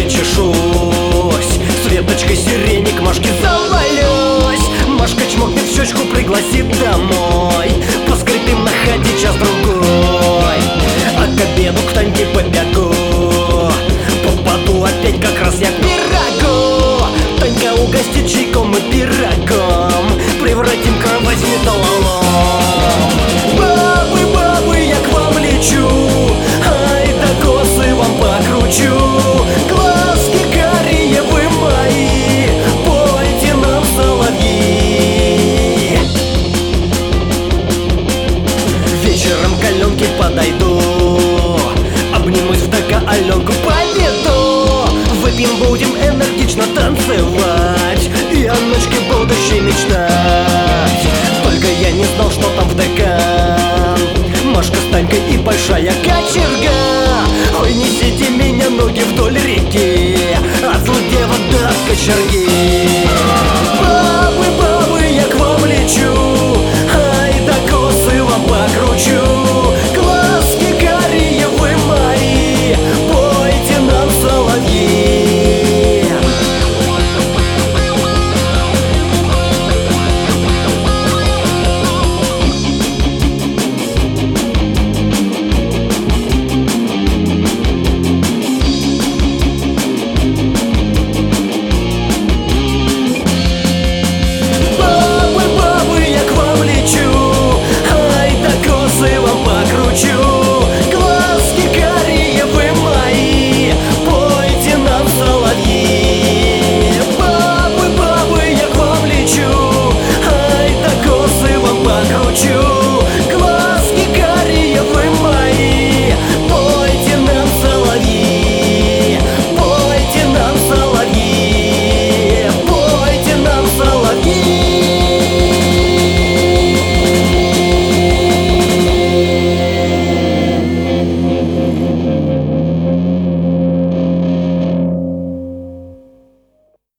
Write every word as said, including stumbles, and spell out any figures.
причешусь, с веточкой сирени к Машке завалюсь. Машка чмокнет в щечку, пригласит домой, поскрипим на ходе час-другой. А к обеду к Таньке побегу, попаду опять как раз я к пирогу. Танька угостит чайком и пирогом, превратим кровать в металлолом. Бабы, бабы, я к вам лечу, ай да косы вам покручу. Глазки карие вы мои, пойте нам соловьи. Вечером к Аленке подойду, обнимусь в ДК, Аленку поведу. Выпьем, будем энергично танцевать и о ночке будущей мечтать. Только я не знал, что там в ДК Машка с Танькой и большая кочерга. Ой, несите меня, ноги вдоль реки, от злых девок до кочерги. Бабы, бабы, я к вам лечу, ай да косы вам покручу. Глазки карие вы мои, пойте нам соловьи. Глазки карие вы мои, пойте нам соловьи. Бабы, бабы, я к вам лечу, ай да косы вам покручу.